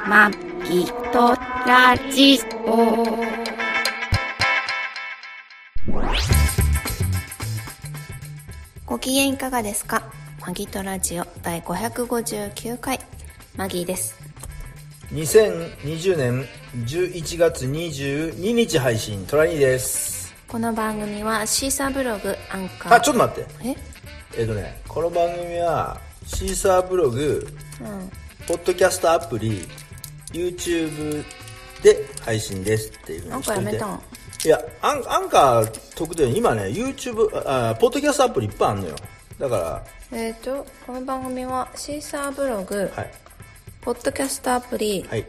まきとラジオ。ご機嫌いかがですか？マギとラジオ第559回、マギーです。 2020年11月22日配信、トラニーです。 この番組はシーサーブログ、アンカー。 ちょっと待って。この番組はシーサーブログ、ポッドキャストアプリ、YouTube で配信ですっていうふうにしといて。 なんかやめたん？ いや、アンカー特定に今ね、YouTube、ポッドキャストアプリいっぱいあるのよ。だから。 この番組はシーサーブログ、 はい、 ポッドキャストアプリ、 はい、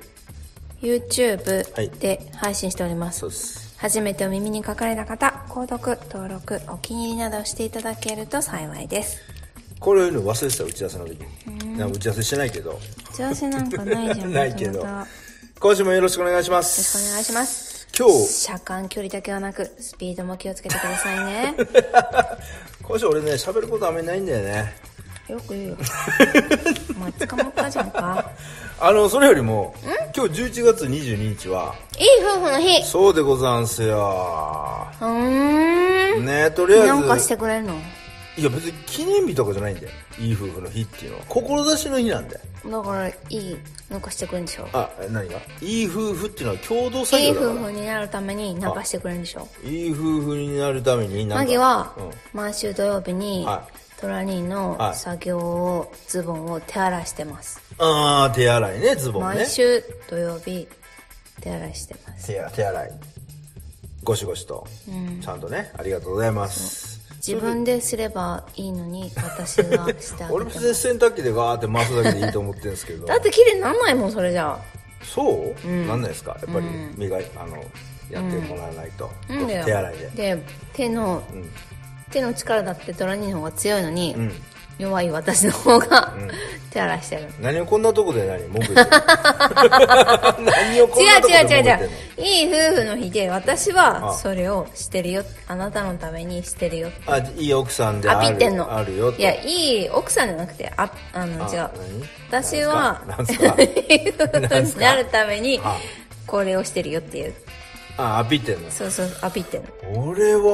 YouTube で配信しております。 そうです。 初めてお耳に書かれた方、購読、登録、お気に入りなどをしていただけると幸いです。 これいうの忘れてた、打ち合わせの時に。打ち合わせしてないけど。 打ち合わせなんかないじゃん。 ないけど。今週もよろしくお願いします。 よろしくお願いします。 今日。 車間距離だけはなく、スピードも気をつけてくださいね。 今週俺ね、喋ることあんまりないんだよね。 よく言うよ。まあ、捕まったじゃんか。 それよりも、今日11月22日は、 いい夫婦の日。 そうでござんすよ。ね、とりあえず。 なんかしてくれるの？ いや、別に記念日とかじゃないんだよ。いい夫婦の日っていうのは。志の日なんだよ。 だから、なんかしてくれるんでしょ？ 何が？いい夫婦っていうのは共同作業だから。 いい夫婦になるためになんかしてくれるんでしょ？ いい夫婦になるためにマギは、毎週土曜日に、トラニーの作業を、ズボンを手洗いしてます。 手洗いね、ズボンね。 毎週土曜日、手洗いしてます。 手洗い。ゴシゴシと。ちゃんとね、ありがとうございます。 自分ですればいいのに、私がしてあげてます。 俺別に洗濯機でガーって回すだけでいいと思ってるんですけど。 だって綺麗になんないもん、それじゃあ。 そう？なんないですか？やっぱりやってもらわないと。手洗いで。 で、手の力だってトラニーの方が強いのに、弱い私の方が、手洗いしてる。 何をこんなとこで文句言ってる何をこんなとこで文句言ってんの？ 違う。いい夫婦の日で私はそれをしてるよ。あなたのためにしてるよ。 いい奥さんであるよ。 アピってんの。 あるよと。 いや、いい奥さんじゃなくて、違う。私は、いい夫婦になるために、これをしてるよっていう。 アピってんの？ そう、アピってんの。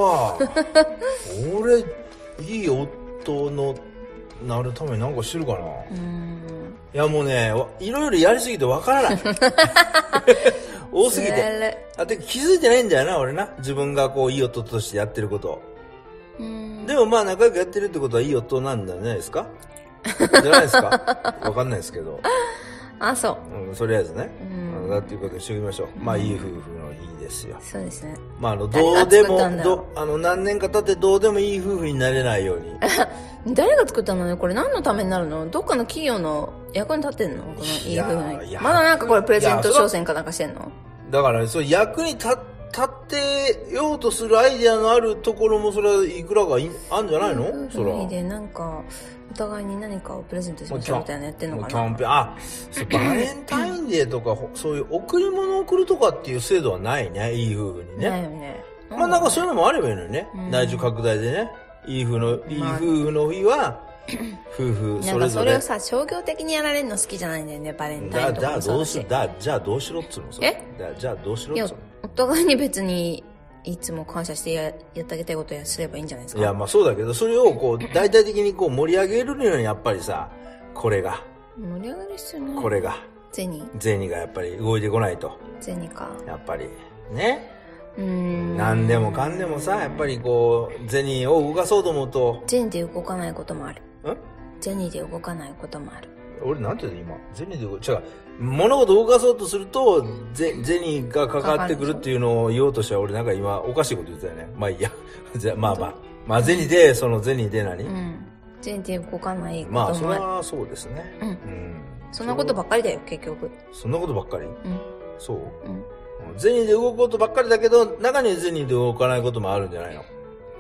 俺、いい夫のなるために何かしてるかな。いやもうね、いろいろやりすぎてわからない。多すぎて。気づいてないんだよな、俺な。自分がいい夫としてやってること。でもまあ仲良くやってるってことはいい夫なんじゃないですか？じゃないですか？わかんないですけど。 そう。 とりあえずね。だっていうことにしておきましょう。まあいい夫婦の日ですよ。 そうですね。 まあどうでも、何年か経ってどうでもいい夫婦になれないように。 誰が作ったのね？これ何のためになるの？どっかの企業の役に立ってんの？このいい夫婦に。まだなんかこれプレゼント商戦かなんかしてんの？だからそう役に立ってようとするアイデアのあるところもそれはいくらかあるんじゃないの？それは。でなんかお互いに何かをプレゼントしましょうみたいなやってんのかな？キャンペーン、バレンタインデーとかそういう贈り物を贈るとかっていう制度はないね、いい夫婦にね。 ないよね。 まあなんかそういうのもあればいいのにね。内需拡大でね。いい夫婦の日は、夫婦それぞれ。なんかそれをさ、商業的にやられるの好きじゃないんだよね、バレンタインとかもそうだし。じゃあどうしろっつうの？じゃあどうしろっつうの？ お互いに別に、いつも感謝してやってあげたいことすればいいんじゃないですか。 いや、まあそうだけど、それを大々的に盛り上げるにはやっぱりさ、これが。 盛り上がる必要ない。 これが。銭がやっぱり動いてこないと。 銭か。 やっぱり。ね。何でもかんでもさ、やっぱり銭を動かそうと思うと。 銭で動かないこともある。銭で動かないこともある。 俺なんて言うの今？銭で違う。物事を動かそうとすると、銭がかかってくるっていうのを言おうとしたら俺なんか今おかしいこと言ってたよね。まあいいや。じゃあまあ銭で、その銭で何？銭で動かないこともある。まあそれはそうですね。 そんなことばっかりだよ、結局。そんなことばっかり？そう？銭で動くことばっかりだけど、中に銭で動かないこともあるんじゃないの？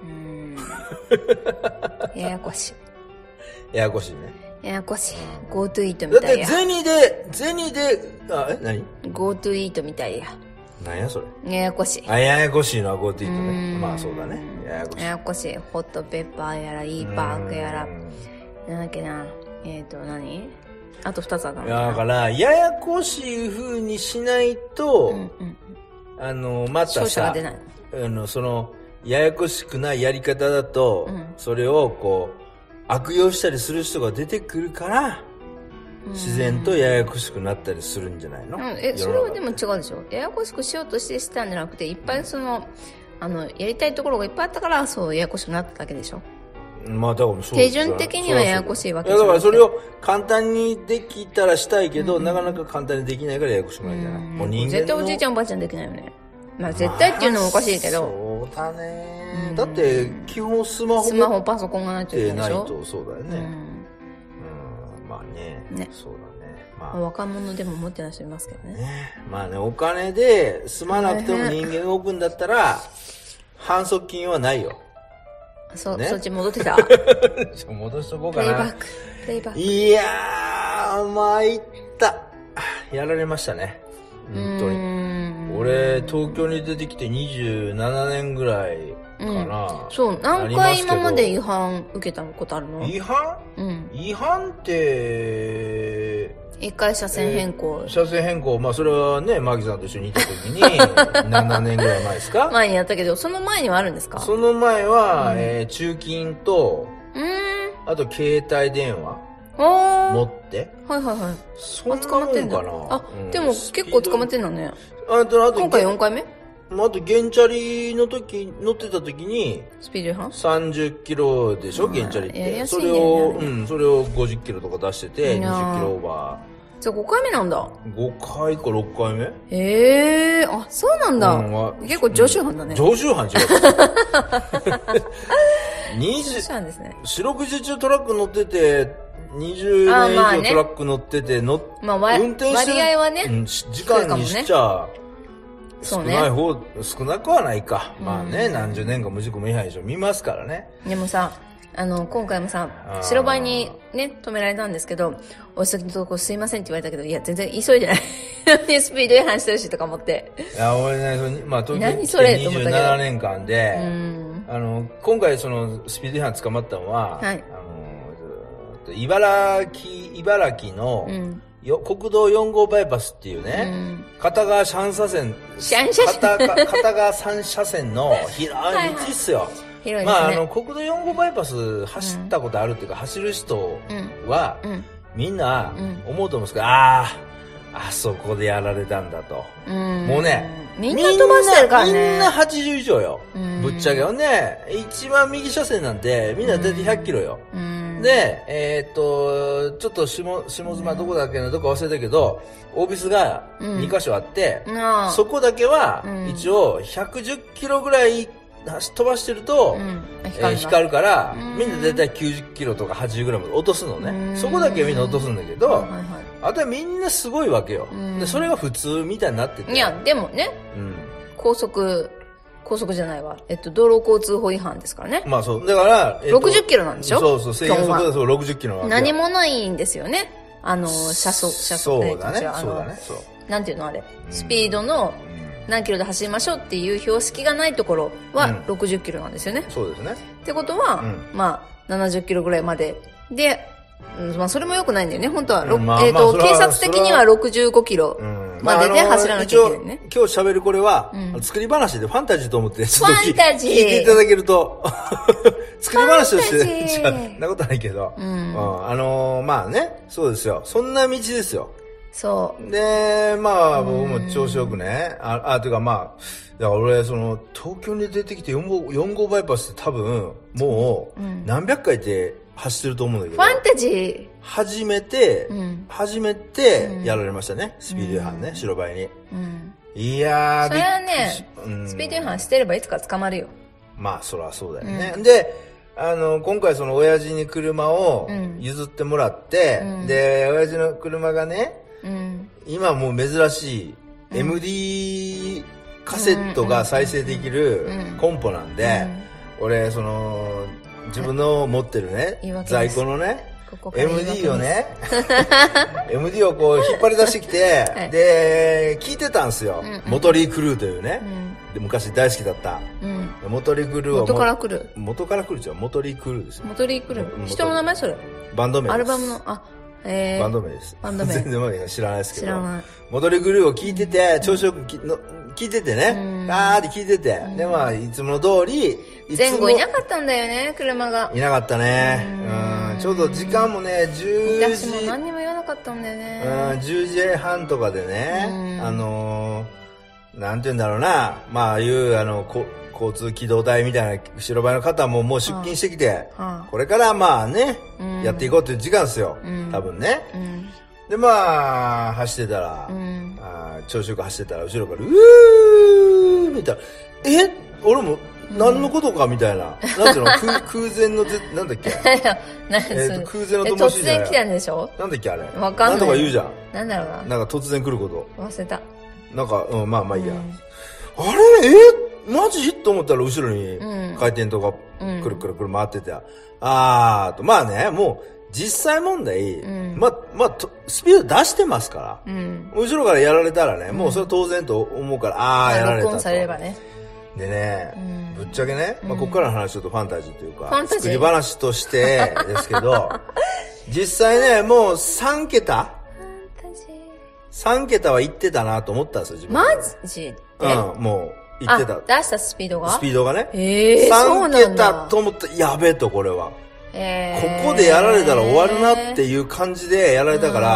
ややこしい。 ややこしいね。 ややこしい。GoTo イートみたいや。 だって銭で、何？ GoTo イートみたいや。 何やそれ？ ややこしい。 ややこしいのは GoTo イートね。まあそうだね。 ややこしい。ホットペッパーやら、イーパークやら、なんだっけな。 何あと2つあるの。 だから、ややこしい風にしないと、またさ、ややこしくないやり方だと、それをこう、悪用したりする人が出てくるから、自然とややこしくなったりするんじゃないの？ それはでも違うでしょ。ややこしくしようとしてしたんじゃなくて、いっぱいやりたいところがいっぱいあったから、そう、ややこしくなっただけでしょ。 まあ、だからそう。 手順的にはややこしいわけじゃない。 だからそれを簡単にできたらしたいけど、なかなか簡単にできないからややこしくないじゃない。もう人間絶対おじいちゃんおばあちゃんできないよね。まあ絶対っていうのもおかしいけど。 そうだね。だって基本スマホパソコンがないといけないでしょ。 ないとそうだよね。まあね。そうだね。まあ若者でも持ってない人いますけどね。 まあね、お金で済まなくても人間動くんだったら、反則金はないよ。 そっち戻ってた。 戻しとこうかな。 プレイバック。 いやー、参った。やられましたね。本当に。俺、東京に出てきて27年ぐらいかな。 そう、何回今まで違反受けたことあるの？ 違反？違反って、 一回車線変更。 車線変更。まあ、それはね、マギさんと一緒にいた時に、7年ぐらい前ですか？ 前にやったけど、その前にはあるんですか？ その前は、中金と、あと携帯電話持って。 はいはいはい。 そんなもんかな。 でも結構捕まってんのね。 あと今回4回目？ あと、原チャリの時、乗ってた時に、 スピード違反 ?30 キロでしょ、原チャリって。それを50キロとか出してて、20キロオーバー。じゃあ5回目なんだ。 5回か6回目？ そうなんだ。結構常習犯だね。 常習犯違う。 常習犯ですね。 四六時中トラック乗ってて、20年以上トラック乗ってて、運転してる。 割合はね。 時間にしちゃ、少なくはないか。まあね、何十年か無事故無違反以上見ますからね。 でもさ、今回もさ、白バイにね、止められたんですけど、お急ぎのとこすいませんって言われたけど、いや、全然急いでない。スピード違反してるしとか思って。 いや、俺ね、まあ、東京に来て27年間で、今回そのスピード違反捕まったのは、茨城の、国道4号バイパスっていうね、片側3車線、片側3車線の広い道っすよ。 広いですね。 まあ、国道4号バイパス走ったことあるっていうか、走る人は、みんな思うと思うんですけど、あそこでやられたんだと。もうね、 みんな飛ばしてるからね。 みんな80以上よ。ぶっちゃけよね。一番右車線なんて、みんな大体100キロよ。で、ちょっと下妻どこだっけな、どこ忘れたけど、オービスが2箇所あって、そこだけは、一応110キロぐらい飛ばしてると、光るから、みんな大体90キロとか80ぐらいまで落とすのね。そこだけみんな落とすんだけど、あとはみんなすごいわけよ。で、それが普通みたいになってて。 いや、でもね、高速じゃないわ。道路交通法違反ですからね。 まあそう。だから、 60キロなんでしょ？ そう、制限速度でそう60キロなん何もないんですよね。車速そうだね。 なんていうのあれ。スピードの何キロで走りましょうっていう標識がないところは60キロなんですよね。 そうですね。 ってことは、まあ、70キロぐらいまで。で、まあそれも良くないんだよね。本当は、警察的には65キロまでで走らなきゃいけないね。 今日喋るこれは、作り話でファンタジーと思って、ちょっと聞いていただけると、作り話として、そんなことないけど、まあね、そうですよ。そんな道ですよ。 そう。 で、まあ、僕も調子よくね、というかまあ、だから俺、東京に出てきて4号バイパスって多分、もう、何百回って走ってると思うんだけど。 ファンタジー初めて、やられましたね。スピード違反ね、白バイに。いやー、 それはね、スピード違反してればいつか捕まるよ。 まあ、そらそうだよね。で、今回親父に車を譲ってもらって、で、親父の車がね、今もう珍しい MD カセットが再生できるコンポなんで、俺、自分の持ってるね、在庫のね、MD をね、MD をこう引っ張り出してきて、で、聞いてたんすよ。モトリークルーというね。で、昔大好きだった。 モトリクルは元から来る。 元から来るじゃん。モトリクルですよ。 モトリクル。人の名前それ。 バンド名です。 アルバムの、バンド名です。 バンド名。 全然知らないですけど。 知らない。 モトリクルを聞いてて、調子よく聞いててね。って聞いてて。で、まあ、いつもの通り、 前後いなかったんだよね、車が。 いなかったね。ちょうど時間もね、10時。 私も何にも言わなかったんだよね。 10時半とかでね、なんて言うんだろうな。まあ、交通機動隊みたいな白バイの方ももう出勤してきて、これからまあね、やっていこうっていう時間ですよ。多分ね。で、まあ、走ってたら、調子よく走ってたら、後ろから、みたいな。俺も、何のことかみたいな。なんていうの空前のなんだっけ空前の灯火じゃない。 突然来たんでしょなんだっけあれ。 わかんない。 なんとか言うじゃん。 なんだろうな。 なんか突然来ること。 忘れた。 なんか、まあいいや。あれマジと思ったら後ろに回転とかくるくるくる回ってて。まあね、もう実際問題、まあ、スピード出してますから。後ろからやられたらね、もうそれ当然と思うから、やられたと。 録音されればね。 でね、ぶっちゃけね、まあここからの話ちょっとファンタジーというか、作り話としてですけど、実際ね、もう3桁は行ってたなと思ったんですよ、自分。 マジで？ もう行ってた。 出したスピードが？ スピードがね。 3 桁と思った。やべえと、これは。ここでやられたら終わるなっていう感じでやられたから、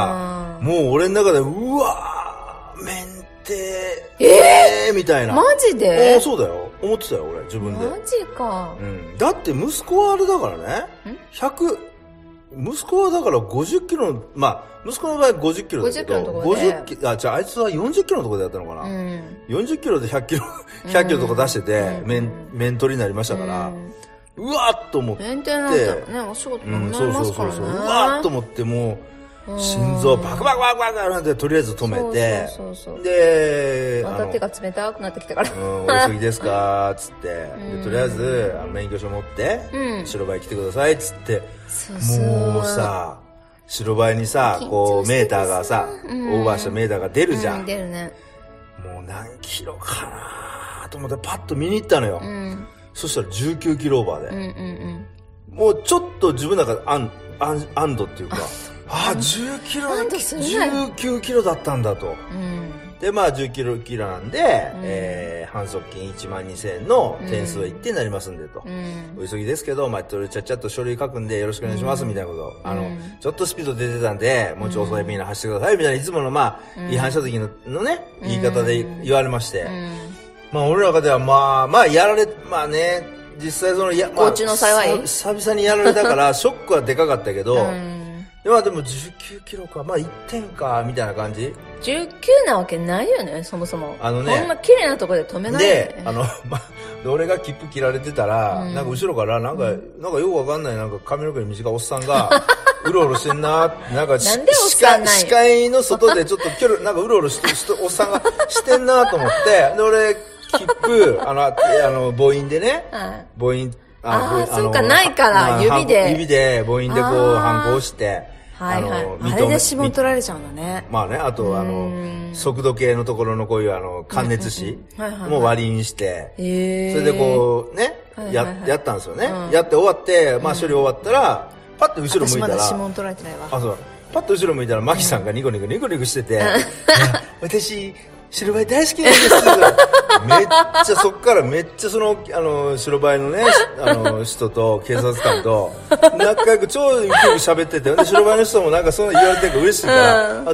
もう俺の中で、うわー、免停、みたいな。 マジで？ そうだよ。思ってたよ、俺、自分で。 マジか。 だって息子はあれだからね、息子はだから50キロの、まあ、息子の場合50キロだけど、50キロ、あいつは40キロのところでやったのかな。40キロで100キロとか出してて、面取りになりましたから、うわーっと思って。 面取りなんだろうね、お仕事もなりますからね。 うわーっと思って、もう、心臓バクバクバクバクなんてとりあえず止めて、で、 また手が冷たくなってきたから。 お急ぎですかつって、でとりあえず免許証持って、白バイ来てくださいつって、もうさ、白バイにさ、こうメーターがさ、オーバーしたメーターが出るじゃん。 出るね。 もう何キロかなと思ってパッと見に行ったのよ。そしたら19キロオーバーで。もうちょっと自分の中で安堵っていうか、19キロだったんだと。で、まあ19キロなんで、反則金12000円の点数は1点になりますんでと。お急ぎですけど、まあ、ちゃっちゃっと書類書くんでよろしくお願いしますみたいなこと。ちょっとスピード出てたんで、もうちょっと遅いみんな走ってくださいみたいな、いつものまあ、違反した時のね、言い方で言われまして。まあ、俺の中ではまあ、やられ、まあね、実際その、 交通の幸い久々にやられたから、ショックはでかかったけど、でも19キロか、まあ1点か、みたいな感じ。 19なわけないよね、そもそも。 こんな綺麗なところで止めないよね。 で、俺が切符切られてたら、なんか後ろから、なんかよくわかんない、なんか髪の毛の短いおっさんが、うろうろしてんな、なんか、視界の外でちょっとなんかうろうろしてるおっさんがしてんなと思って、で、俺、切符、母音でね、母音、 そうか、ないから、指で母音でこう、反抗して、 あれで指紋取られちゃうんだね。 まあね、あと、速度計のところのこういう感熱紙も割りにして、それでこう、ね、やったんですよね。やって終わって、まあ処理終わったら、パッと後ろ向いたら、 私まだ指紋取られてないわ。 そう。パッと後ろ向いたら、マキさんがニコニコしてて、私、白バイ大好きなんです。そっからめっちゃその、白バイのね、人と警察官と、仲良く超勢い喋ってて、で、白バイの人もなんかそう言われてるから嬉しいから、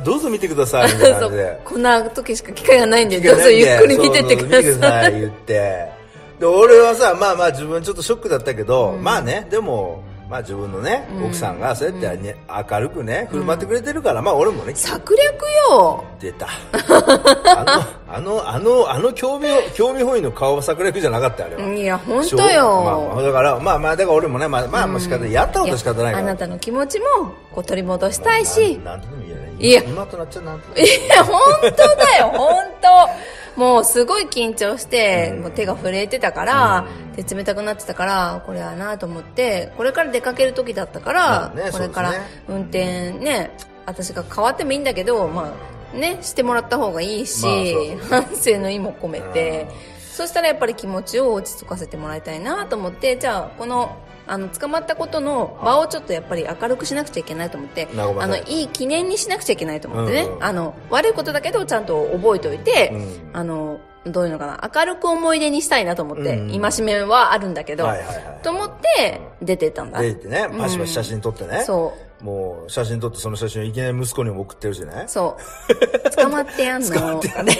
どうぞ見てください、みたいな感じで。 こんな時しか機会がないんで、どうぞゆっくり見てってください。 見てください、言って。で、俺はさ、まあ自分ちょっとショックだったけど、まあね、でも、まあ自分のね、奥さんがそうやって明るくね、振る舞ってくれてるから、まあ俺もね。 策略よ。 出た。興味本位の顔は策略じゃなかったよ、あれは。 いや、ほんとよ。 だから、だから俺もね、まあ仕方やったこと仕方ないから。 あなたの気持ちも、こう取り戻したいし。 なんとでも言えない。いや、今となっちゃなんと。 いや、ほんとだよ、ほんと。もうすごい緊張して、もう手が震えてたから、手冷たくなってたから、これはなと思って、これから出かける時だったから、これから運転ね、私が変わってもいいんだけど、まあね、してもらった方がいいし、反省の意も込めて、 そしたらやっぱり気持ちを落ち着かせてもらいたいなと思って、じゃあこの捕まったことの場をちょっとやっぱり明るくしなくちゃいけないと思って、いい記念にしなくちゃいけないと思ってね、悪いことだけどちゃんと覚えておいて、どういうのかな、明るく思い出にしたいなと思って、戒めはあるんだけど、と思って出てったんだ。 出てね、パシパシ写真撮ってね。そう。もう写真撮ってその写真をいきなり息子にも送ってるしね。 そう。捕まってやんの。捕まってやんの。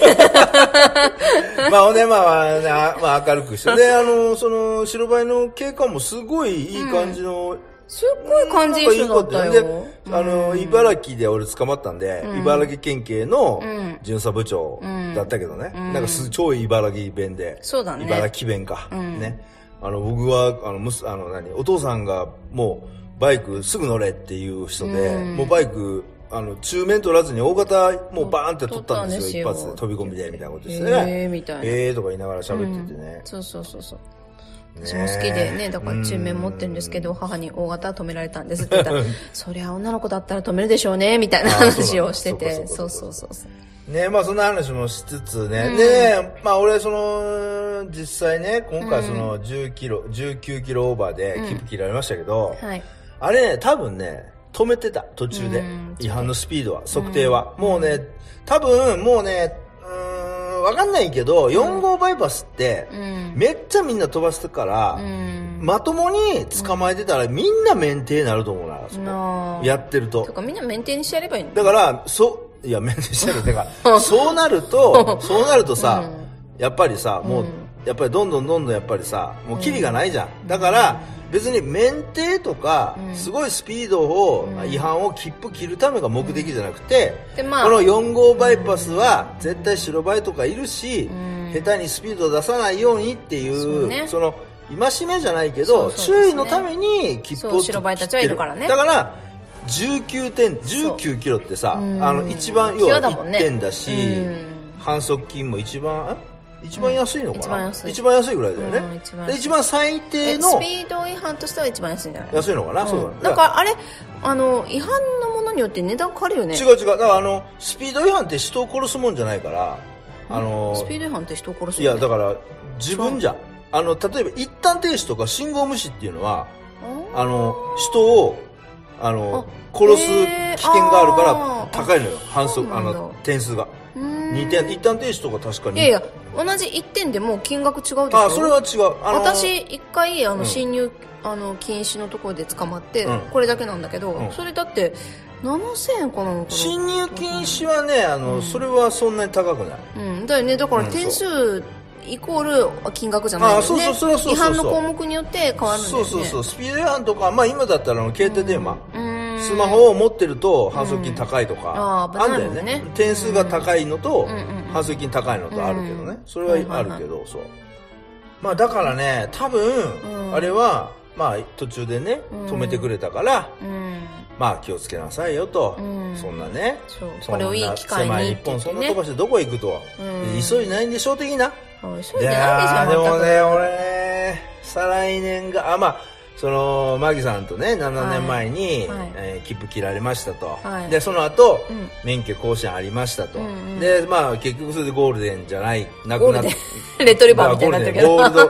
まあ明るくして。で、その白バイの警官もすごいいい感じの、 すっごい感じいい人だったよ。 で、茨城で俺捕まったんで、茨城県警の巡査部長だったけどね。なんか超茨城弁で。 そうだね。 茨城弁か。ね。僕は、お父さんがもう、バイクすぐ乗れっていう人で、もうバイク、中面取らずに大型もうバーンって取ったんですよ、一発で飛び込みで、みたいなことですね。 みたいな。 とか言いながら喋っててね。 そう。私も好きでね、だから中面持ってるんですけど、母に大型止められたんですって言ったら、そりゃ女の子だったら止めるでしょうね、みたいな話をしてて、そう。 ね、まあそんな話もしつつね。で、まあ俺実際ね、今回19キロオーバーで切符切られましたけど、あれね、多分ね、止めてた、途中で。違反のスピードは、測定は。もうね、多分もうね、わかんないけど、4号バイパスって、めっちゃみんな飛ばしてから、まともに捕まえてたらみんな免停になると思うな、やってると。 とかみんな免停にしてやればいいの？ だから、いや、免停してる。だから、そうなるとさ、やっぱりさ、もう、やっぱりどんどんやっぱりさ、もうキリがないじゃん。だから、別に免停とか、すごいスピードを、違反を切符切るためが目的じゃなくて、この4号バイパスは絶対白バイとかいるし、下手にスピードを出さないようにっていう、戒めじゃないけど、注意のために切符を切ってる。 白バイたちはいるからね。 だから、19キロってさ、一番、要は1点だし、反則金も一番安いのかな？一番安いぐらいだよね。一番最低の。 スピード違反としては一番安いんじゃない？ 安いのかな？そうだ。だからあれ、違反のものによって値段変わるよね。 違う。だからスピード違反って人を殺すもんじゃないから、 スピード違反って人を殺す。 いや、だから、自分じゃん。例えば一旦停止とか信号無視っていうのは、人を、殺す危険があるから高いのよ。反則、点数が。2点、一旦停止とか確かに。 いや、同じ1点でも金額違うでしょ？ それは違う。 私、一回、侵入、禁止のところで捕まって、これだけなんだけど、それだって、7000円かなのかな？ 侵入禁止はね、それはそんなに高くない。 だよね。だから点数、イコール金額じゃないんだよね。そう。違反の項目によって変わるんだよね。そう。 スピード違反とか、まあ今だったら携帯電話。スマホを持ってると反則金高いとか、あんだよね。点数が高いのと、反則金高いのとあるけどね。それはあるけど、そう。まあだからね、多分、あれは、まあ途中でね、止めてくれたから、まあ気をつけなさいよと。そんなね。 これをいい機会に。 狭い日本そんな飛ばしてどこ行くと。急いないんでしょ的な。 急いでないでしょ。 でもね、俺ね、再来年が、まあ、マギさんとね、7年前に、切符切られましたと。で、その後、免許更新ありましたと。で、まあ、結局それでゴールデンじゃない、なくなって。 レトリバーみたいになってるけど。 ゴールド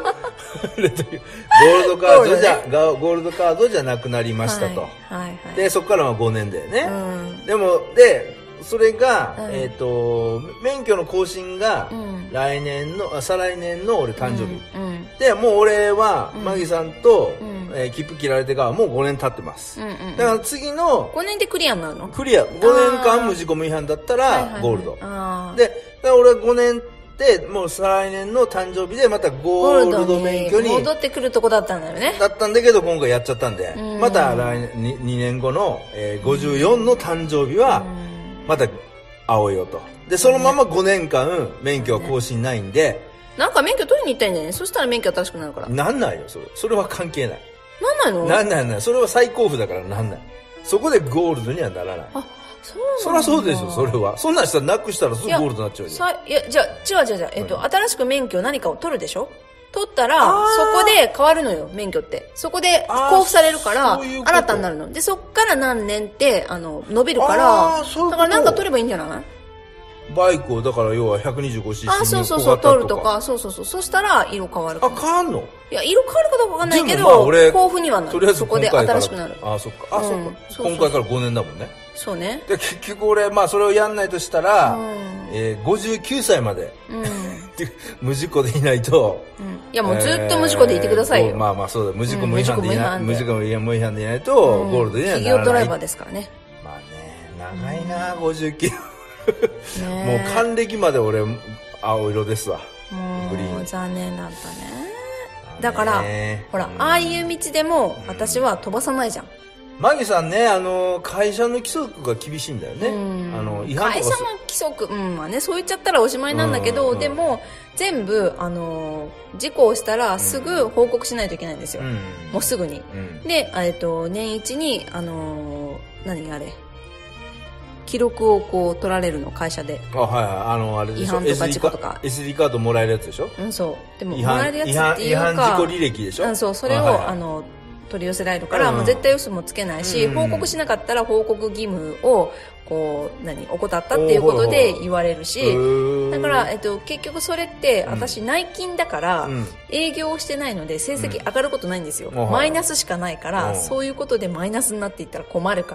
カードじゃなくなりましたと。で、そこからは5年だよね。で、それが、免許の更新が、再来年の俺誕生日。で、もう俺は、マギさんと、切符切られてからもう5年経ってます。だから次の、 5年でクリアになるの？ クリア。5年間無事故無違反だったら、ゴールド。で、だから俺は5年で、もう再来年の誕生日でまたゴールド免許に。 戻ってくるとこだったんだよね。 だったんだけど、今回やっちゃったんで、また来年、2年後の、54の誕生日は、また、会おうよと。で、そのまま5年間、免許は更新ないんで。 なんか免許取りに行ったんじゃない？そしたら免許新しくなるから。 なんないよ、それは関係ない。 なんないの？ なんない。それは最高符だからなんない。そこでゴールドにはならない。 あ、そうなんだ。そりゃそうですよ、それは。そんなんしたらなくしたらすぐゴールドになっちゃうじゃん。 いや、じゃあ、違う。新しく免許何かを取るでしょ？取ったら、そこで変わるのよ、免許って。そこで交付されるから、新たになるの。で、そっから何年って、伸びるから、だからなんか取ればいいんじゃない？ バイクをだから要は 125cc あ、そうそうそう、取るとか、そうそうそう。そしたら色変わる。 あ、変わんの？ いや、色変わるかどうかわかんないけど、豊富にはなる。 とりあえずそこで新しくなる。 あ、そっか。あ、そっか。今回から5年だもんね。 そうね。 で、結局俺、まあそれをやんないとしたら、59歳まで、無事故でいないと。 いや、もうずっと無事故でいてくださいよ。 まあまあそうだ、無事故無違反でいない、無事故無違反でいないと、ゴールドにはならない。 企業ドライバーですからね。 まあね、長いな、59。もう還暦まで俺、青色ですわ。グリーン。 残念だったね。だから、ほら、ああいう道でも、私は飛ばさないじゃん。 マギさんね、会社の規則が厳しいんだよね。 違反とか会社の規則、まあね、そう言っちゃったらおしまいなんだけど、でも、全部、事故をしたらすぐ報告しないといけないんですよ。もうすぐに。で、年一に、何あれ。記録をこう取られるの、会社で。 あ、はいはい。あれでしょ。 違反とか事故とか。 SD カードもらえるやつでしょ。 そう。でも、もらえるやつっていうか。 違反事故履歴でしょ。 そう、それを、取り寄せられるから、もう絶対嘘もつけないし、報告しなかったら報告義務を、こう、怠ったっていうことで言われるし、だから、結局それって、私内勤だから、営業してないので成績上がることないんですよ。マイナスしかないから、そういうことでマイナスになっていったら困るから、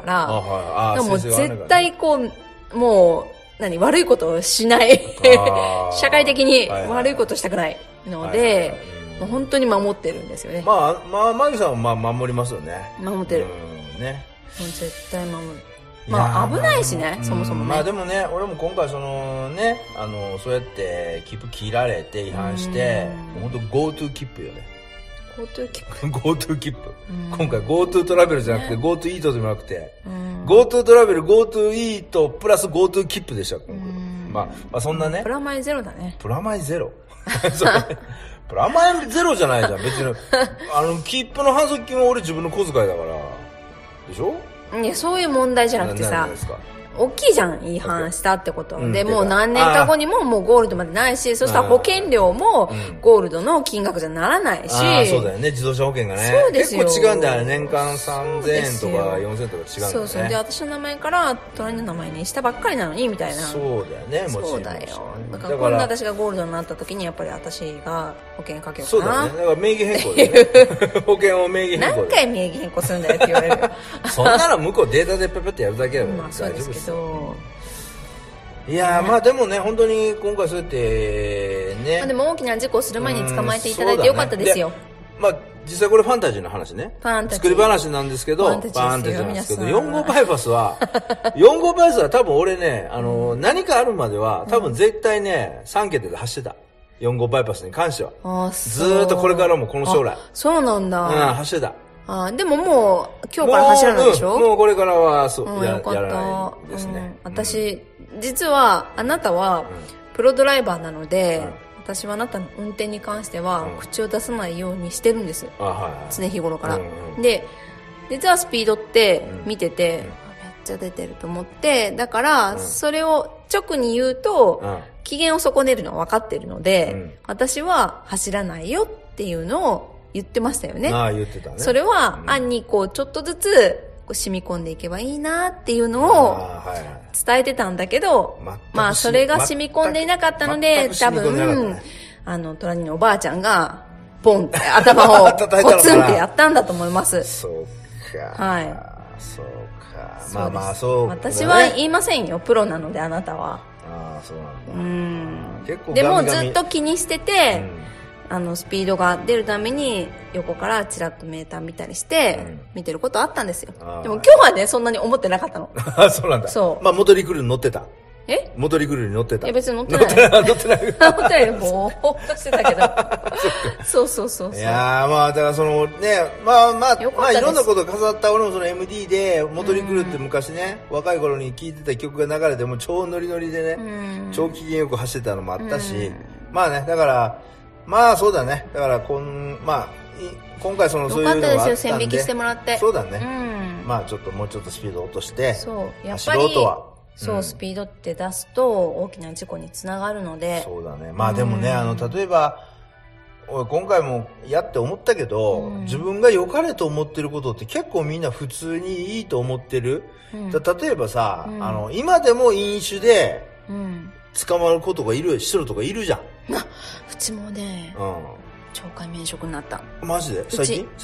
もう絶対こう、もう、悪いことをしない。社会的に悪いことしたくないので、もう本当に守ってるんですよね。 まあ、マギさんはまあ守りますよね。 守ってる。 ね。 もう絶対守る。まあ危ないしね、そもそもね。 まあでもね、俺も今回そうやって切符切られて違反して、本当 GoTo 切符よね。 GoTo 切符 ?GoTo 切符。今回 GoTo トラベルじゃなくて GoTo イートでもなくて、GoTo トラベル、GoTo イートプラス GoTo 切符でした。まあそんなね。 プラマイゼロだね。 プラマイゼロプラマイゼロじゃないじゃん、別に。切符の反則金は俺自分の小遣いだから。でしょ？ いや、そういう問題じゃなくてさ、大きいじゃん、違反したってこと。で、もう何年か後にももうゴールドまでないし、そしたら保険料もゴールドの金額じゃならないし。 そうだよね、自動車保険がね。 そうですよ。 結構違うんだよね、年間3000円とか4000円とか違うんだよね。 そうそう。で、私の名前から隣の名前にしたばっかりなのに、みたいな。 そうだよね、もちろん。 そうだよ。だから今度私がゴールドになった時に、やっぱり私が保険かけようかな。 そうだね。だから名義変更でね。保険を名義変更で。 何回名義変更するんだよって言われる。 そんなの向こうデータでペペってやるだけだから。 まあそうですけど。 いやまあでもね、本当に今回そうやってね。 でも大きな事故をする前に捕まえていただいてよかったですよ。 まあ実際これファンタジーの話ね。作り話なんですけど、ファンタジーなんですけど、4号バイパスは多分俺ね、何かあるまでは多分絶対ね、3桁で走ってた。4号バイパスに関しては。ずーっとこれからもこの将来。 そうなんだ。 走ってた。 でももう今日から走らないでしょ？ もうこれからはやらないですね。 私、実はあなたはプロドライバーなので、私はあなたの運転に関しては口を出さないようにしてるんです。常日頃から。で、実はスピードって見てて、めっちゃ出てると思って、だからそれを直に言うと、機嫌を損ねるのは分かってるので、私は走らないよっていうのを言ってましたよね。 言ってたね。 それは、案にこう、ちょっとずつ、染み込んでいけばいいなっていうのを、伝えてたんだけど、まあ、それが染み込んでいなかったので、多分、トラニーのおばあちゃんが、ポンって頭を、ポツンってやったんだと思います。 そうか。 はい。 そうか。まあまあ、そう。 私は言いませんよ、プロなので、あなたは。 そうなんだ。結構でも、ずっと気にしてて、スピードが出るために横からチラッとメーター見たりして見てることあったんですよ。でも今日はね、そんなに思ってなかったの。 そうなんだ。 そう。 まあ、モトリクルに乗ってた。モトリクルに乗ってた。 いや、別に乗ってない。乗ってない。乗ってないよ。ぼーっとしてたけど。そう。 いやまあ、だからそのね、まあ、いろんなこと飾った俺もその MD で、モトリクルって昔ね、若い頃に聴いてた曲が流れても超ノリノリでね、超機嫌よく走ってたのもあったし、まあね、だから、まあそうだね。だから今回そういうのがあったんで。よかったですよ、 線引きしてもらって。 そうだね。まあもうちょっとスピード落として、 やっぱり、そう、スピードって出すと大きな事故につながるので。 そうだね。まあでもね、例えば、俺今回もやって思ったけど、自分が良かれと思ってることって結構みんな普通にいいと思ってる。例えばさ、今でも飲酒で、 捕まる子とかいる、人とかいるじゃん。 うちもね、懲戒免職になった。 マジで？最近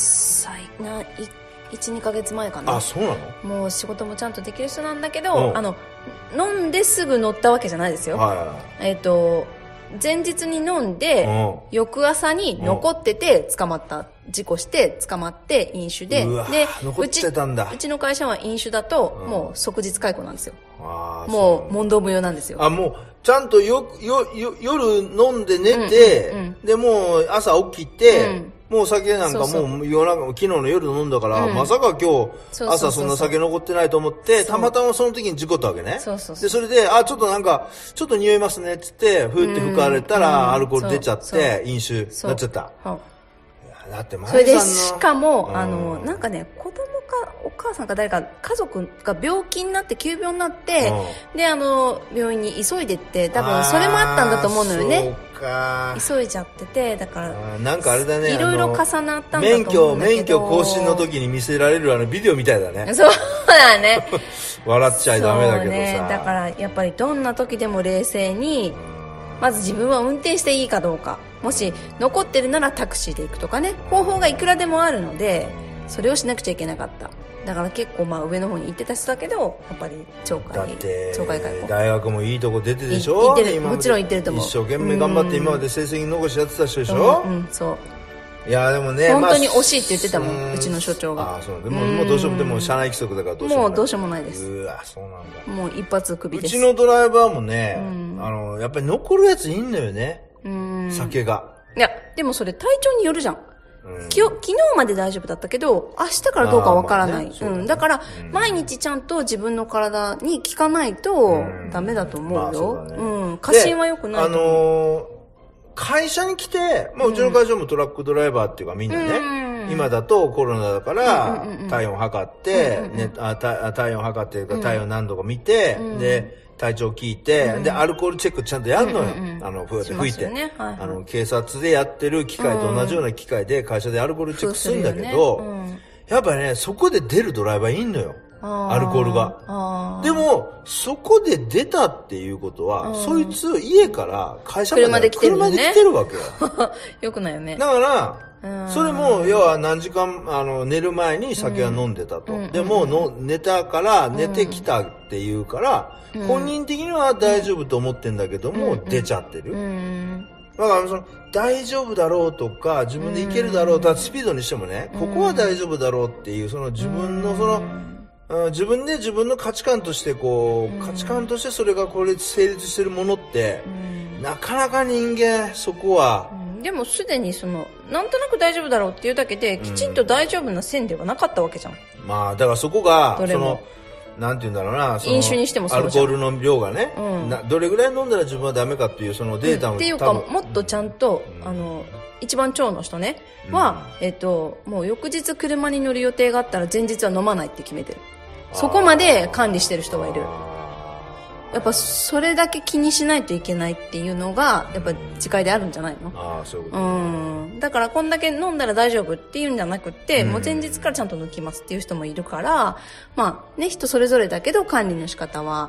1、2ヶ月前かな。 あ、そうなの？ もう仕事もちゃんとできる人なんだけど、飲んですぐ乗ったわけじゃないですよ。前日に飲んで、翌朝に残ってて捕まった。事故して捕まって飲酒で、 残ってたんだ。 うちの会社は飲酒だと、もう即日解雇なんですよ。もう問答無用なんですよ。 もう、ちゃんと夜飲んで寝て、で、もう朝起きて、もう酒なんかもう夜中、昨日の夜飲んだから、まさか今日朝そんな酒残ってないと思って、たまたまその時に事故ったわけね。で、それで、ちょっとなんか、ちょっと匂いますねって言って、ふーって吹かれたら、アルコール出ちゃって、飲酒なっちゃった。だってそれで、しかも、なんかね、子供かお母さんか誰か家族が病気になって急病になって、で、病院に急いでって、多分それもあったんだと思うのよね。急いじゃってて、だから、 なんかあれだね、 いろいろ重なったんだと思うんだけど。 免許更新の時に見せられるビデオみたいだね。 そうだね。 笑っちゃいダメだけどさ。 ね、だからやっぱりどんな時でも冷静に、まず自分は運転していいかどうか。もし残ってるならタクシーで行くとかね、方法がいくらでもあるので、それをしなくちゃいけなかった。だから結構上の方に行ってた人だけど、やっぱり懲戒解雇。 大学もいいとこ出てでしょ？ 行ってる、もちろん行ってると思う。 一生懸命頑張って今まで成績残しやってた人でしょ？ そう。 いやでもね、 本当に惜しいって言ってたもん、うちの所長が。 そう。でもどうしようも、でも社内規則だからどうしようもない。 もうどうしようもないです。 そうなんだ。 もう一発首です。 うちのドライバーもね、やっぱり残るやついんのよね。酒が。 いや、でもそれ体調によるじゃん。昨日まで大丈夫だったけど、明日からどうかわからない。だから、毎日ちゃんと自分の体に効かないとダメだと思うよ。過信は良くないと思う。 会社に来て、うちの会社もトラックドライバーっていうかみんなね、今だとコロナだから体温測って、体温測っていうか体温何度か見て、で、体調聞いて、で、アルコールチェックちゃんとやるのよ。吹いて。警察でやってる機械と同じような機械で会社でアルコールチェックするんだけど、やっぱね、そこで出るドライバーいんのよ。アルコールが。でも、そこで出たっていうことは、そいつ家から会社まで車で来てるわけよ。 よくないよね。 だから、それも、要は何時間、寝る前に酒は飲んでたと。でも、寝たから、寝てきたっていうから、本人的には大丈夫と思ってんだけども、出ちゃってる。だから大丈夫だろうとか、自分で行けるだろうとか、スピードにしてもね、ここは大丈夫だろうっていう、自分の自分で自分の価値観として価値観としてそれがこれ成立してるものって、なかなか人間、そこは。 でもすでになんとなく大丈夫だろうっていうだけで、きちんと大丈夫な線ではなかったわけじゃん。 だからそこが、なんて言うんだろうな、 飲酒にしてもそうじゃん。 アルコールの量がね、どれぐらい飲んだら自分はダメかっていうそのデータも、 っていうか、もっとちゃんと、一番長の人ね、は、もう翌日車に乗る予定があったら前日は飲まないって決めてる。そこまで管理してる人がいる。やっぱそれだけ気にしないといけないっていうのが、やっぱ自戒であるんじゃないの？ そういうこと。 だからこんだけ飲んだら大丈夫っていうんじゃなくって、もう前日からちゃんと抜きますっていう人もいるから、人それぞれだけど管理の仕方は。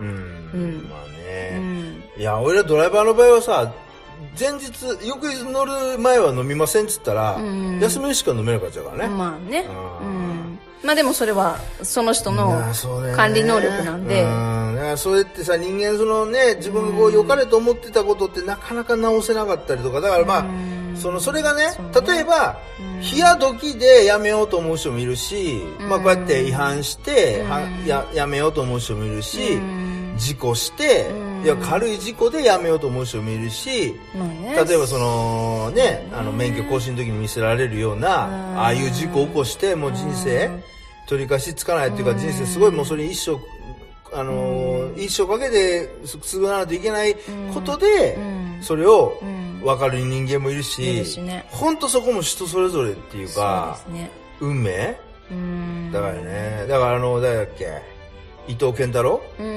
いや、俺らドライバーの場合はさ、前日、翌日乗る前は飲みませんって言ったら、休みしか飲めなかったからね。 でもそれはその人の管理能力なんで。 そうやってさ、人間自分が良かれと思ってたことってなかなか直せなかったりとか、だからそれがね、例えば、冷時でやめようと思う人もいるし、こうやって違反して、やめようと思う人もいるし、事故して、軽い事故でやめようと思う人もいるし、例えば免許更新の時に見せられるような、ああいう事故を起こして、もう人生、取り返しつかないっていうか、人生すごいもうそれ一生かけて償わないといけないことで、それを分かる人間もいるし、本当そこも人それぞれっていうか、運命だからね、だから誰だっけ、伊藤健太郎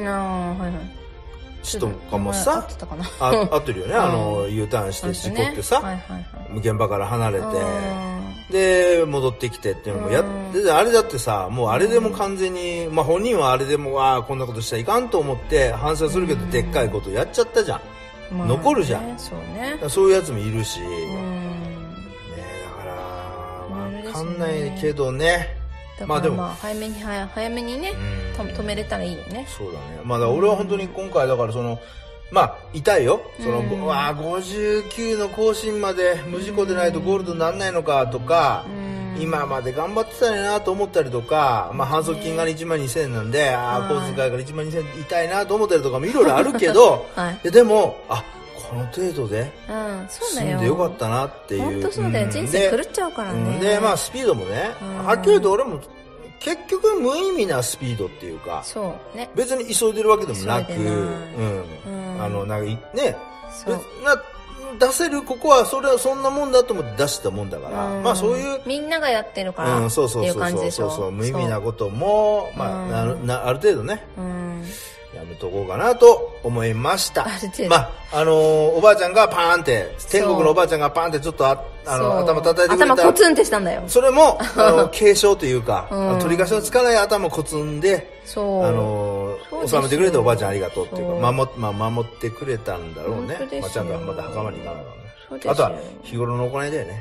人とかもさ、合ってるよね、U ターンして事故ってさ、現場から離れて、 で、戻ってきてっていうのもやって、あれだってさ、もうあれでも完全に、まあ本人はあれでも、こんなことしちゃいかんと思って反省するけど、でっかいことやっちゃったじゃん。残るじゃん。 そうね。 そういうやつもいるし。ねだから、わかんないけどね。 まあでも、早めにね、止めれたらいいよね。 そうだね。まあだから俺は本当に今回だからまあ、痛いよ。59の更新まで無事故でないとゴールドになんないのかとか、今まで頑張ってたよなと思ったりとか、まあ、反則金が1万2000円なんで、交通費から1万2000円痛いなと思ったりとかもいろいろあるけど、でも、この程度で、済んでよかったなっていう。 本当そうだよ。人生狂っちゃうからね。 で、まあ、スピードもね、はっきり言うと俺も、結局無意味なスピードっていうか、 そうね。 別に急いでるわけでもなく、なんかね、出せるここはそんなもんだと思って出したもんだから、まあそういうみんながやってるからっていう感じでしょ。 そう無意味なこともまあある程度ね、やめとこうかなと思いました。まあおばあちゃんがパーンって天国のおばあちゃんがパーンってちょっと頭叩いてくれた。 頭コツンってしたんだよ。 それも軽傷というか取り返しのつかない頭コツンで収めてくれたおばあちゃんありがとうっていうか守ってくれたんだろうね。まあちゃんとまた袴に行かなかったね。あとは日頃の行いだよね。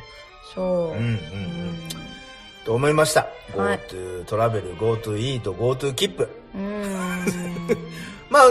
と思いました。GoTo トラベル、GoTo イート、GoTo 切符。まあ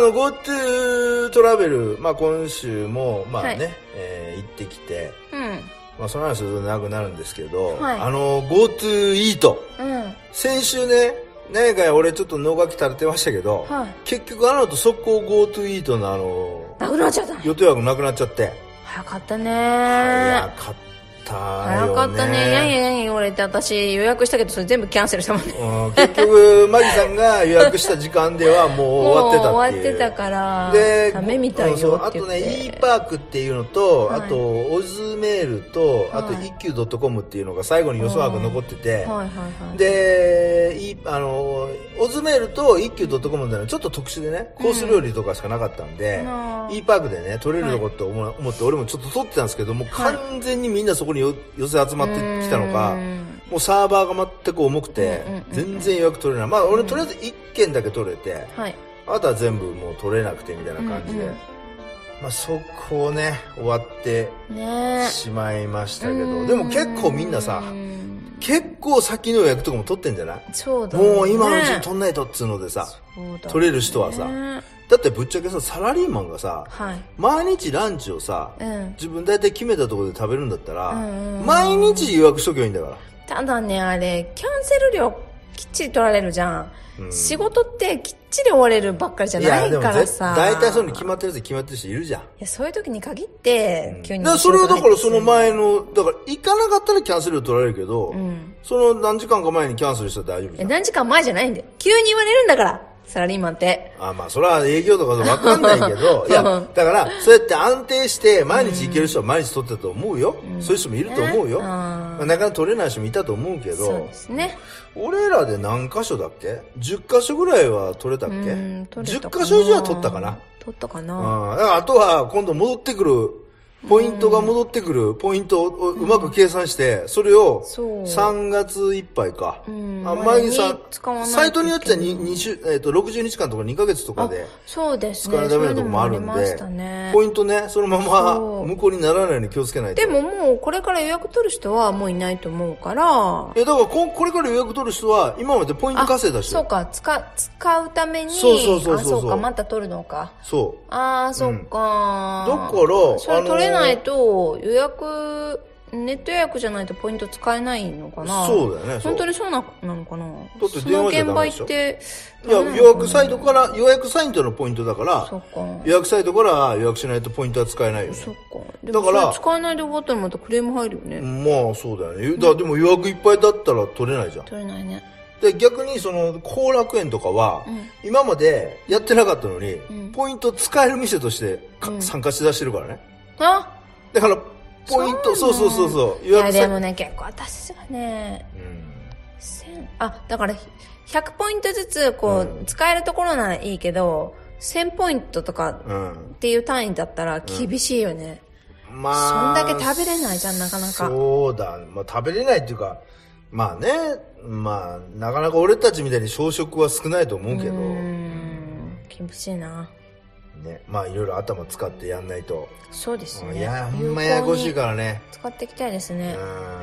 GoTo トラベル、まあ今週もまあね、行ってきて、まあその話すると長くなるんですけど、GoTo イート、先週ね、何か俺ちょっと脳書き垂れてましたけど、結局後速攻 GoTo イートのなくなっちゃった。 予定枠なくなっちゃって。 早かったね。 早かった。 早かったね。やん言われて、私予約したけどそれ全部キャンセルしたもんね。 結局マギさんが予約した時間ではもう終わってたっていう。 終わってたからダメみたいよって言って。 あとね e パークっていうのと、あとオズメールと、あと一休 .com っていうのが最後に予想枠残ってて、でオズメールと一休 .com ってのはちょっと特殊でね、コース料理とかしかなかったんで、e パークでね取れるとこって思って俺もちょっと取ってたんですけども、完全にみんなそこに寄せ集まってきたのか、もうサーバーが全く重くて全然予約取れない。まあ俺とりあえず1件だけ取れて、あとは全部もう取れなくてみたいな感じで、まあそこをね終わってしまいましたけど、でも結構みんなさ結構先の予約とかも取ってんじゃない？ そうだね。 もう今のうちに取んないとっつうのでさ、取れる人はさ、だってぶっちゃけさ、サラリーマンがさ、毎日ランチをさ、自分大体決めたところで食べるんだったら、毎日予約しとけばいいんだから。 ただね、あれキャンセル料きっちり取られるじゃん。仕事ってきっちり終われるばっかりじゃないからさ。 大体そういうの決まってる人いるじゃん。いや、そういう時に限って急に。 それはだからその前の、だから行かなかったらキャンセル料取られるけど、その何時間か前にキャンセルしたら大丈夫じゃん。 何時間前じゃないんだよ。急に言われるんだから。サラリーマンって。 まあ、それは営業とかわかんないけど、いや、だから、そうやって安定して毎日行ける人は毎日取ってたと思うよ。そういう人もいると思うよ。まあ、なかなか取れない人もいたと思うけど、 そうですね。 俺らで何箇所だっけ ?10 箇所ぐらいは取れたっけ ?10 箇所以上は取ったかな。 取ったかな。 だからあとは今度戻ってくる、ポイントが戻ってくるポイントをうまく計算して、それを3月いっぱいか。前にさ、サイトによっては60日間とか2ヶ月とかで使わないとダメなとこもあるんで、ポイントね、そのまま無効にならないように気をつけないと。 でももうこれから予約取る人はもういないと思うから。 だからこれから予約取る人は今までポイント稼いだ人。 そうか、使うために。そうか、また取るのか。 そう。 そっか。 だから、 それ取れないと予約、ネット予約じゃないとポイント使えないのかな。 そうだよね。 本当にそうなのかな。 だって電話じゃダメでしょ。 その現場行って、 いや、予約サイトのポイントだから、予約サイトから予約しないとポイントは使えないよね。 そっか。だから、使えないで終わったらまたクレーム入るよね。 まあ、そうだよね。でも予約いっぱいだったら取れないじゃん。 取れないね。 で、逆に後楽園とかは、今までやってなかったのに、ポイント使える店として参加しだしてるからね。だから、ポイント、そういや、でもね、結構私がね、だから、100ポイントずつ、使えるところならいいけど、1000ポイントとかっていう単位だったら厳しいよね。 まあ。 そんだけ食べれないじゃん、なかなか。 そうだ。まあ食べれないっていうか、まあね、まあ、なかなか俺たちみたいに小食は少ないと思うけど。 厳しいな。 ね、まあいろいろ頭使ってやんないと。 そうですね。 いや、ほんまややこしいからね。 使っていきたいですね。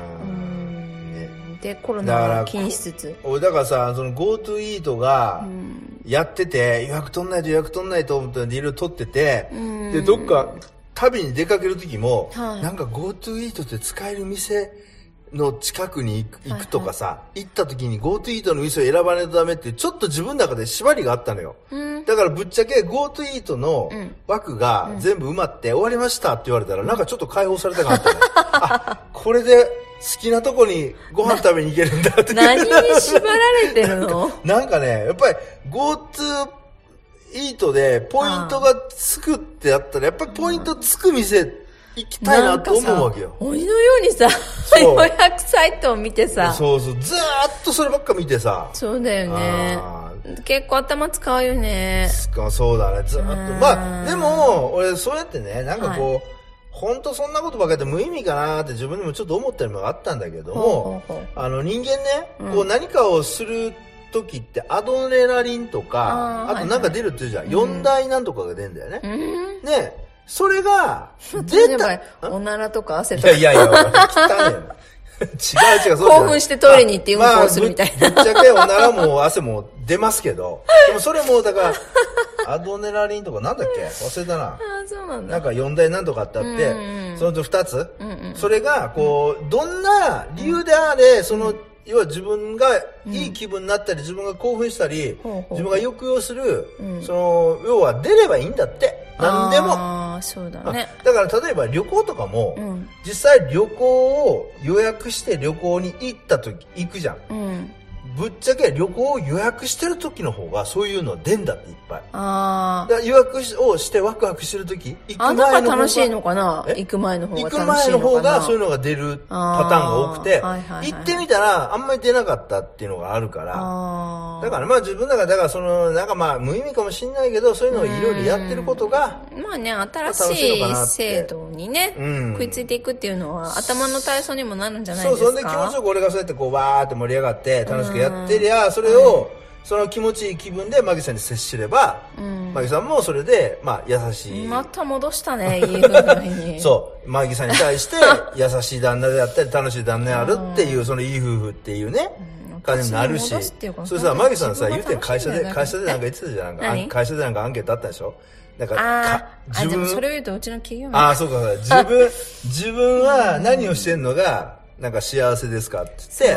で、コロナは気にしつつ。 俺だからさ、その GoTo イートがやってて、予約取んないと思っていろいろ取ってて、で、どっか旅に出かける時も、なんか GoTo イートって使える店の近くに行くとかさ、行った時に GoTo イートの店を選ばないとダメってちょっと自分の中で縛りがあったのよ。だからぶっちゃけ GoTo イートの枠が全部埋まって終わりましたって言われたらなんかちょっと解放されたかなってね。あ、これで好きなとこにご飯食べに行けるんだって。 何に縛られてるの？ なんかね、やっぱり GoTo イートでポイントがつくってやったらやっぱりポイントつく店行きたいなと思うわけよ。 鬼のようにさ、予約サイトを見てさ。 そうそう、ずーっとそればっか見てさ。 そうだよね。結構頭使うよね。 そうだね、ずーっと。まあ、でも、俺そうやってね、なんかこう、本当そんなことばっかりで無意味かなって自分でもちょっと思ったりもあったんだけども、人間ね、こう何かをする時ってアドレナリンとか、あとなんか出るって言うじゃん。4大なんとかが出るんだよね。ね、それが、出た。 おならとか汗とか。 いや、汚ねえ。違う、そう興奮してトイレに行ってうんこをするみたいな。 ぶっちゃけおならも汗も出ますけど、でもそれもだから、アドネラリンとかなんだっけ忘れたな。 そうなんだ。 なんか4大なんとかってあって、そのうち2つ、それが、こう、どんな理由であれ、その、要は自分がいい気分になったり、自分が興奮したり、自分が抑揚する、その、要は出ればいいんだって。何でも。 ああ、そうだね。 だから例えば旅行とかも、実際旅行を予約して旅行に行った時、行くじゃん。ぶっちゃけ旅行を予約してる時の方がそういうの出んだっていっぱい。だから予約をしてワクワクしてる時、 行く前の方が楽しいのかな？行く前の方が楽しいのかな？ 行く前の方がそういうのが出るパターンが多くて、行ってみたらあんまり出なかったっていうのがあるから、だからまあ自分だからそのなんかまあ無意味かもしれないけど、そういうのをいろいろやってることが、 まあね、新しい制度にね、食いついていくっていうのは頭の体操にもなるんじゃないですか。 そう、そんで気持ちよく俺がそうやってこうわーって盛り上がって楽しくやってりゃ、それを、その気持ちいい気分でマギさんに接すれば、マギさんもそれで、まあ優しい。 また戻したね、いい風に。 そう、マギさんに対して優しい旦那であったり楽しい旦那であるっていう、そのいい夫婦っていうね、感じになるし。それさ、マギさんさ、言うて会社でなんか言ってたじゃん。会社でなんかアンケートあったでしょ？なんか、 でもそれを言うとうちの企業そうか、自分は何をしてんのが、なんか幸せですかって言って、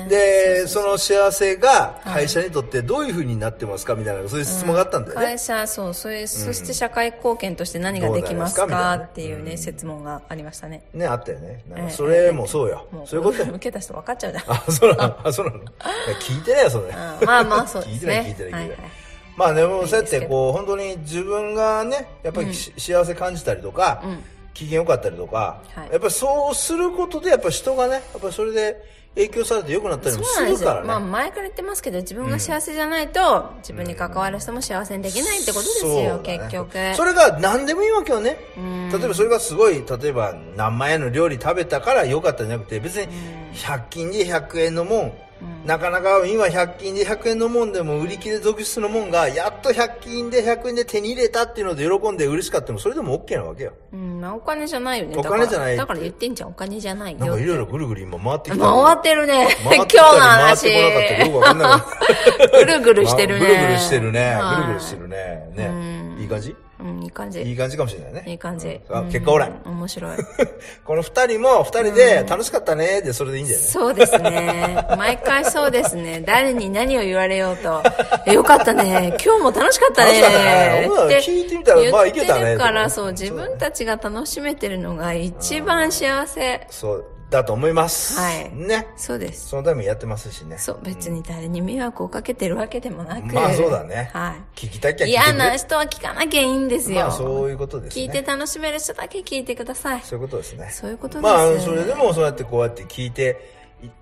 で、その幸せが会社にとってどういう風になってますかみたいな、そういう質問があったんだよね。 会社、そして社会貢献として何ができますかっていうね、質問がありましたね。 ね、あったよね。それもそうよ。そういうことよ。 受けた人分かっちゃうな。 そうなの聞いてないよ、それ。 まあ、そうですね。 聞いてない。まあでも、そうやってこう、本当に自分がね、やっぱり幸せ感じたりとか、機嫌良かったりとか、やっぱりそうすることで、やっぱり人がね、やっぱりそれで影響されて良くなったりもするからね。 まあ前から言ってますけど、自分が幸せじゃないと、自分に関わる人も幸せにできないってことですよ、結局。 それが何でもいいわけよね。例えばそれがすごい、例えば何万円の料理食べたから良かったんじゃなくて、別に100均で100円のもん、なかなか今100均で100円のもんでも売り切れ続出のもんがやっと100均で100円で手に入れたっていうので喜んで嬉しかったもそれでも OK なわけよ。 お金じゃないよね。 お金じゃない。 だから言ってんじゃん、お金じゃないよ。 なんかいろいろぐるぐる今回ってきた。 回ってるね。今日の話。 回ってこなかったよくわかんなかった。 ぐるぐるしてるね。 ぐるぐるしてるね。ぐるぐるしてるね。ね。いい感じ？ いい感じ。 いい感じかもしれないね。 いい感じ。 結果オーライ。 面白い。 この二人も二人で楽しかったねでそれでいいんだよね。 そうですね。毎回そうですね。誰に何を言われようと。よかったね。今日も楽しかったね。 聞いてみたらまあいけたね。 言ってるからそう、自分たちが楽しめてるのが一番幸せ。 そう。だと思います。 はい。 ね。 そうです。 そのためにやってますしね。 そう、別に誰に迷惑をかけてるわけでもなく。 まあそうだね。 はい。 聞きたきゃ聞いて嫌な人は聞かなきゃいいんですよ。 まあそういうことですね。 聞いて楽しめる人だけ聞いてください。 そういうことですね。 そういうことです。 まあそれでもそうやってこうやって聞いて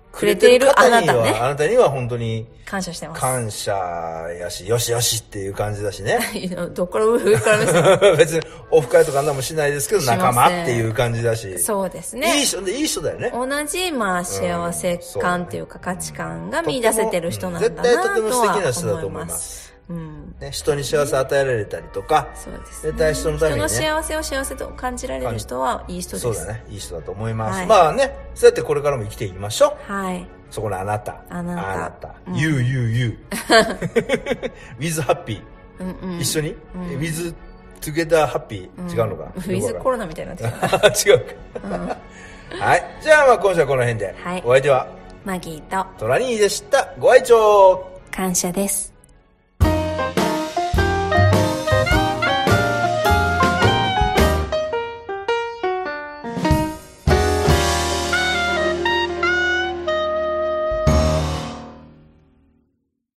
くれているあなたね。 あなたには本当に感謝してます。 感謝やし、よしよしっていう感じだしね。 どっから上から目線別にオフ会とかなんもしないですけど、仲間っていう感じだし。 そうですね。 いい人だよね。 同じ、幸せ感っていうか価値観が見出せてる人なんだなとは絶対とても素敵な人だと思います。ね、人に幸せ与えられたりとか、 そうですね、 絶対人のためにね、 人の幸せを幸せと感じられる人はいい人です。 そうだね、いい人だと思います。まあね、そうやってこれからも生きていきましょう。 はい。 そこのあなた。You with happy。一緒に with together happy。違うのか。 with コロナみたいになってる。違うか。はい。じゃあまあ今週はこの辺で。お相手はマギーとトラニーでした。ご愛聴感謝です。